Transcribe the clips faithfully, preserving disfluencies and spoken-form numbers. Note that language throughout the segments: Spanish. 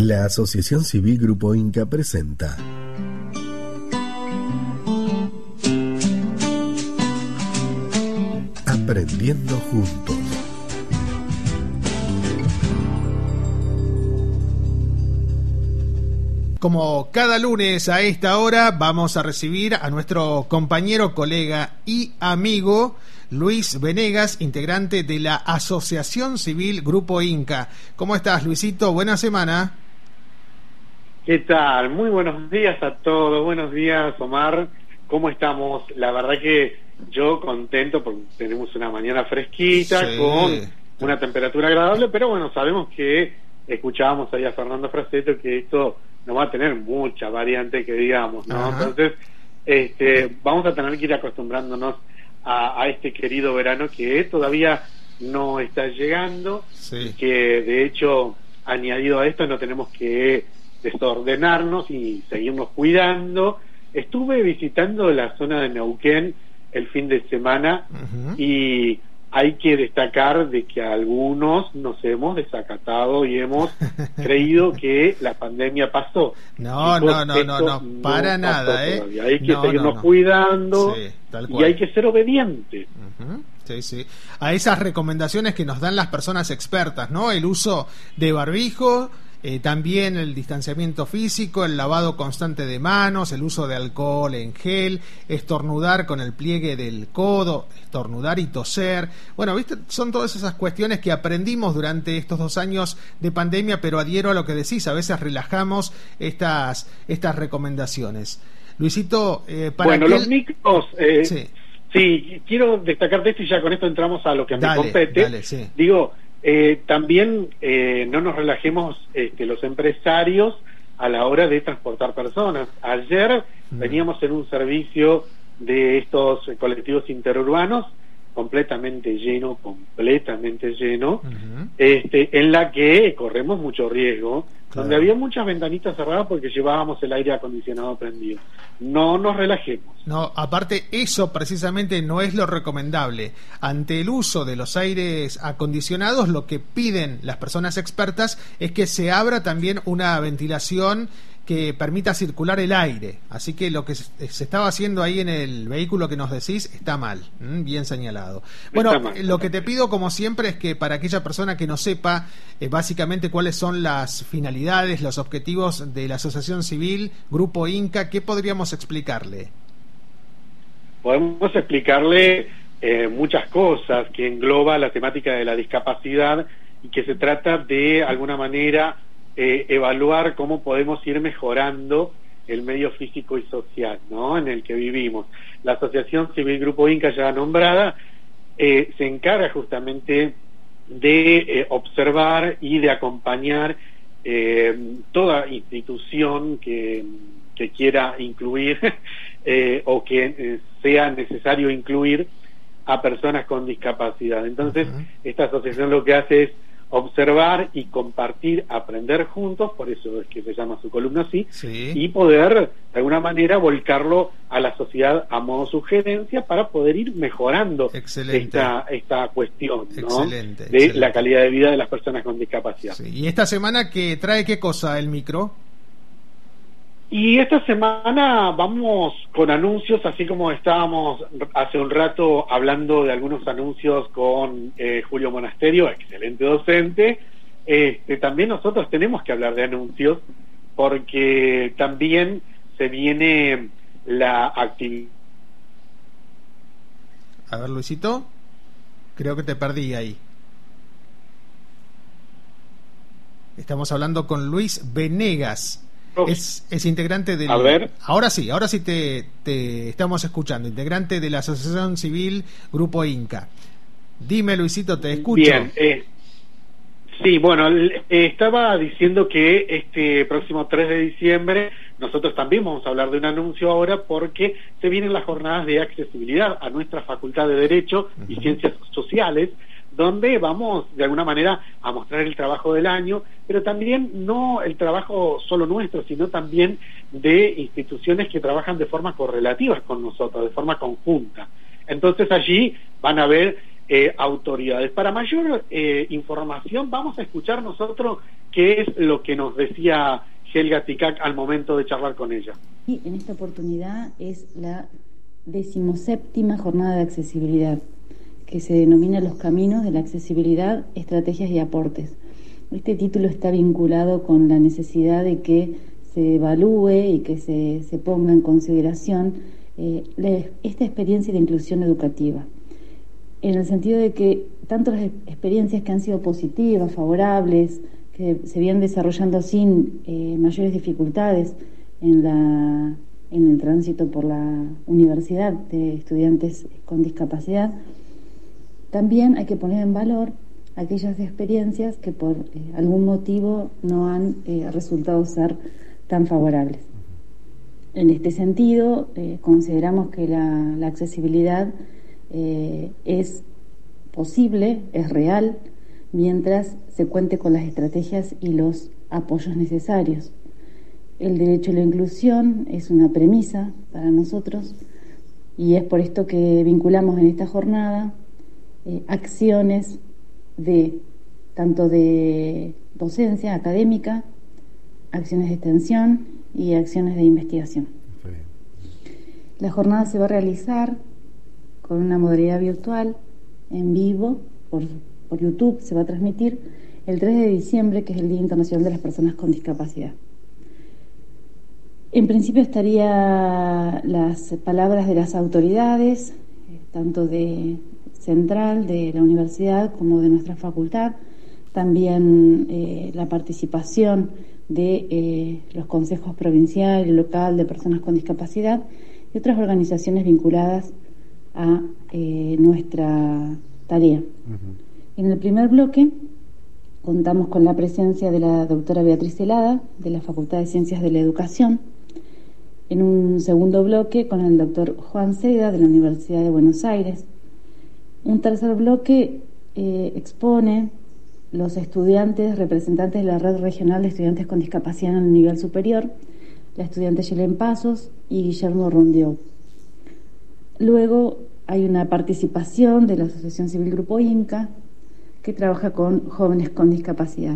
La Asociación Civil Grupo Inca presenta Aprendiendo Juntos. Como cada lunes a esta hora vamos a recibir a nuestro compañero, colega y amigo Luis Venegas, integrante de la Asociación Civil Grupo Inca. ¿Cómo estás, Luisito? Buena semana. ¿Qué tal? Muy buenos días a todos. Buenos días, Omar. ¿Cómo estamos? La verdad que yo contento porque tenemos una mañana fresquita, sí, con una temperatura agradable, pero bueno, sabemos que escuchábamos ahí a Fernando Fraseto que esto no va a tener mucha variante, que digamos, ¿no? Ajá. Entonces, este, vamos a tener que ir acostumbrándonos a, a este querido verano que todavía no está llegando, sí, que de hecho, añadido a esto, no tenemos que desordenarnos y seguirnos cuidando. Estuve visitando la zona de Neuquén el fin de semana, uh-huh, y hay que destacar de que algunos nos hemos desacatado y hemos creído que la pandemia pasó. No, no, no, no, no, para no nada, ¿eh? Todavía. Hay que no, seguirnos no, no. cuidando, sí, tal cual, y hay que ser obedientes. Uh-huh. Sí, sí. A esas recomendaciones que nos dan las personas expertas, ¿no? El uso de barbijo, eh, también el distanciamiento físico, el lavado constante de manos, el uso de alcohol en gel, estornudar con el pliegue del codo, estornudar y toser. Bueno, ¿viste? Son todas esas cuestiones que aprendimos durante estos dos años de pandemia, pero adhiero a lo que decís, a veces relajamos estas, estas recomendaciones. Luisito, eh, para Bueno, aquel... los micros... Eh... Sí. Sí, quiero destacar de esto y ya con esto entramos a lo que a mí dale, compete. Dale, sí. Digo, eh, también eh, no nos relajemos este, los empresarios a la hora de transportar personas. Ayer mm. veníamos en un servicio de estos colectivos interurbanos completamente lleno, completamente lleno, uh-huh, este, en la que corremos mucho riesgo, claro, donde había muchas ventanitas cerradas porque llevábamos el aire acondicionado prendido. No nos relajemos. No, aparte eso precisamente no es lo recomendable. Ante el uso de los aires acondicionados, lo que piden las personas expertas es que se abra también una ventilación que permita circular el aire. Así que lo que se estaba haciendo ahí en el vehículo que nos decís está mal, ¿m? Bien señalado. Bueno, mal, lo que te pido como siempre es que para aquella persona que no sepa eh, básicamente cuáles son las finalidades, los objetivos de la Asociación Civil Grupo Inca, ¿qué podríamos explicarle? Podemos explicarle eh, muchas cosas que engloba la temática de la discapacidad y que se trata de alguna manera Eh, evaluar cómo podemos ir mejorando el medio físico y social, ¿no?, en el que vivimos. La Asociación Civil Grupo Inca, ya nombrada, eh, se encarga justamente de eh, observar y de acompañar eh, toda institución que, que quiera incluir eh, o que eh, sea necesario incluir a personas con discapacidad. Entonces, uh-huh, esta asociación lo que hace es observar y compartir, aprender juntos, por eso es que se llama su columna así, sí, y poder de alguna manera volcarlo a la sociedad a modo sugerencia para poder ir mejorando esta esta cuestión, ¿no?, excelente, de excelente. La calidad de vida de las personas con discapacidad. Sí. ¿Y esta semana qué trae, qué cosa el micro? Y esta semana vamos con anuncios, así como estábamos hace un rato hablando de algunos anuncios con eh, Julio Monasterio, excelente docente. Este, también nosotros tenemos que hablar de anuncios porque también se viene la actividad. A ver, Luisito, creo que te perdí ahí. Estamos hablando con Luis Venegas. Es, es integrante del... A ver. Ahora sí, ahora sí te, te estamos escuchando. Integrante de la Asociación Civil Grupo Inca. Dime, Luisito, te escucho. Bien, eh, sí, bueno, eh, estaba diciendo que este próximo tres de diciembre nosotros también vamos a hablar de un anuncio ahora porque se vienen las jornadas de accesibilidad a nuestra Facultad de Derecho uh-huh, y Ciencias Sociales, donde vamos de alguna manera a mostrar el trabajo del año, pero también no el trabajo solo nuestro, sino también de instituciones que trabajan de forma correlativa con nosotros, de forma conjunta. Entonces allí van a ver eh, autoridades. Para mayor eh, información, vamos a escuchar nosotros qué es lo que nos decía Helga Ticac al momento de charlar con ella. Y en esta oportunidad es la decimoséptima jornada de accesibilidad, que se denomina Los Caminos de la Accesibilidad, Estrategias y Aportes. Este título está vinculado con la necesidad de que se evalúe y que se, se ponga en consideración eh, la, esta experiencia de inclusión educativa, en el sentido de que tanto las experiencias que han sido positivas, favorables, que se vienen desarrollando sin eh, mayores dificultades en, la, en el tránsito por la universidad de estudiantes con discapacidad, también hay que poner en valor aquellas experiencias que por eh, algún motivo no han eh, resultado ser tan favorables. En este sentido, eh, consideramos que la, la accesibilidad eh, es posible, es real, mientras se cuente con las estrategias y los apoyos necesarios. El derecho a la inclusión es una premisa para nosotros y es por esto que vinculamos en esta jornada eh, acciones de tanto de docencia académica, acciones de extensión y acciones de investigación. La jornada se va a realizar con una modalidad virtual, en vivo, por, por YouTube, se va a transmitir el tres de diciembre, que es el Día Internacional de las Personas con Discapacidad. En principio estaría las palabras de las autoridades, tanto de central, de la universidad, como de nuestra facultad, también eh, la participación de eh, los consejos provincial y local de personas con discapacidad y otras organizaciones vinculadas a eh, nuestra tarea. Uh-huh. En el primer bloque contamos con la presencia de la doctora Beatriz Celada, de la Facultad de Ciencias de la Educación. En un segundo bloque con el doctor Juan Seda, de la Universidad de Buenos Aires. Un tercer bloque eh, expone los estudiantes representantes de la Red Regional de Estudiantes con Discapacidad en el nivel superior, la estudiante Yelen Pasos y Guillermo Rondió. Luego hay una participación de la Asociación Civil Grupo Inca, que trabaja con jóvenes con discapacidad.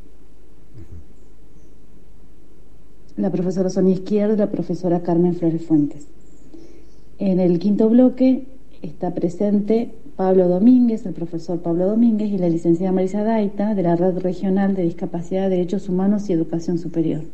La profesora Sonia Izquierdo y la profesora Carmen Flores Fuentes. En el quinto bloque está presente Pablo Domínguez, el profesor Pablo Domínguez, y la licenciada Marisa Daita, de la Red Regional de Discapacidad, Derechos Humanos y Educación Superior.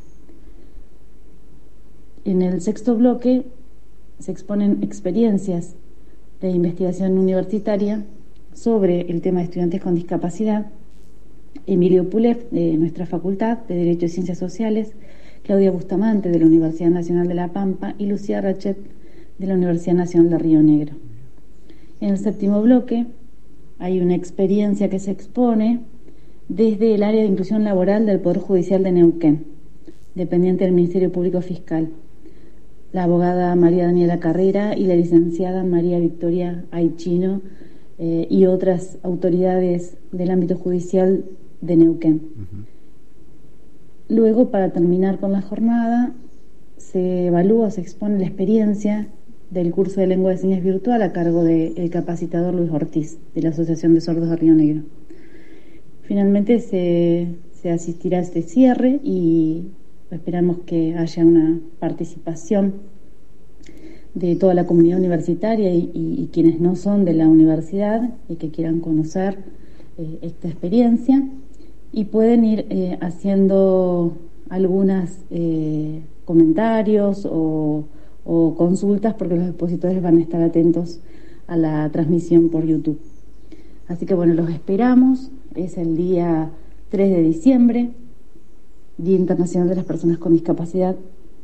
En el sexto bloque se exponen experiencias de investigación universitaria sobre el tema de estudiantes con discapacidad. Emilio Pulef, de nuestra Facultad de Derecho y Ciencias Sociales, Claudia Bustamante, de la Universidad Nacional de La Pampa, y Lucía Rachet, de la Universidad Nacional de Río Negro. En el séptimo bloque hay una experiencia que se expone desde el área de inclusión laboral del Poder Judicial de Neuquén, dependiente del Ministerio Público Fiscal. La abogada María Daniela Carrera y la licenciada María Victoria Aichino eh, y otras autoridades del ámbito judicial de Neuquén. Uh-huh. Luego, para terminar con la jornada, se evalúa, se expone la experiencia del curso de lengua de señas virtual a cargo del capacitador Luis Ortiz, de la Asociación de Sordos de Río Negro. Finalmente se, se asistirá a este cierre y esperamos que haya una participación de toda la comunidad universitaria y, y, y quienes no son de la universidad y que quieran conocer eh, esta experiencia, y pueden ir eh, haciendo algunos eh, comentarios o o consultas, porque los expositores van a estar atentos a la transmisión por YouTube. Así que bueno, los esperamos. Es el día tres de diciembre, Día Internacional de las Personas con Discapacidad,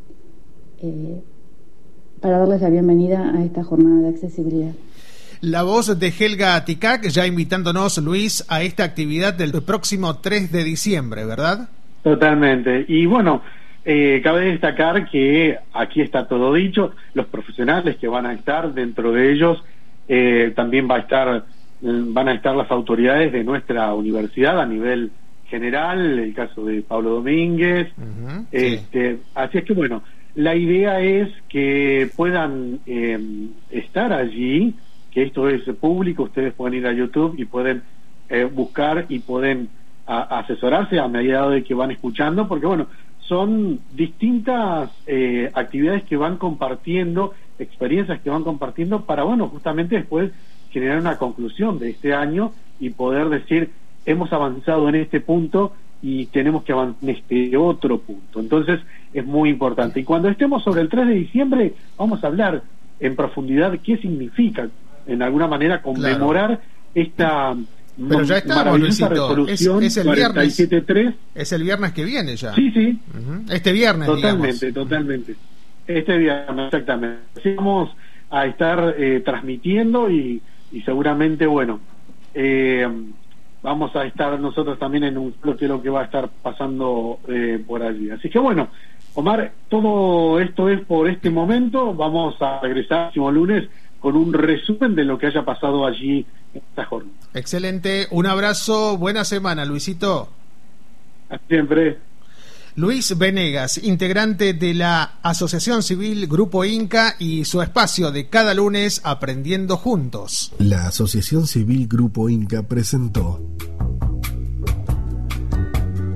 eh, para darles la bienvenida a esta jornada de accesibilidad. La voz de Helga Ticac, ya invitándonos, Luis, a esta actividad del próximo tres de diciembre, ¿verdad? Totalmente. Y bueno, Eh, cabe destacar que aquí está todo dicho. Los profesionales que van a estar, dentro de ellos eh, también va a estar van a estar las autoridades de nuestra universidad a nivel general, el caso de Pablo Domínguez. Uh-huh, este, sí. Así es que bueno, la idea es que puedan eh, estar allí que esto es público, ustedes pueden ir a YouTube y pueden eh, buscar y pueden a, asesorarse a medida de que van escuchando, porque bueno, son distintas eh, actividades que van compartiendo, experiencias que van compartiendo para, bueno, justamente después generar una conclusión de este año y poder decir, hemos avanzado en este punto y tenemos que avanzar en este otro punto. Entonces es muy importante. Y cuando estemos sobre el tres de diciembre, vamos a hablar en profundidad qué significa, en alguna manera, conmemorar claro. esta Pero ya estamos, maravillosa Luisito. resolución es, es el cuarenta y siete tres. Es el viernes que viene ya. Sí, sí. Uh-huh. Este viernes, Totalmente, digamos. totalmente. Este viernes, exactamente. Así vamos a estar eh, transmitiendo y, y seguramente, bueno, eh, vamos a estar nosotros también en un bloque, lo que va a estar pasando eh, por allí. Así que bueno, Omar, todo esto es por este momento. Vamos a regresar el próximo lunes con un resumen de lo que haya pasado allí en esta jornada. Excelente, un abrazo, buena semana, Luisito. Hasta siempre. Luis Venegas, integrante de la Asociación Civil Grupo Inca y su espacio de cada lunes Aprendiendo Juntos. La Asociación Civil Grupo Inca presentó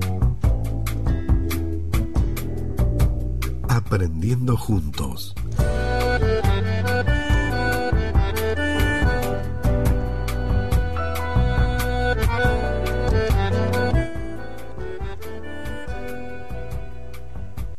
Aprendiendo Juntos.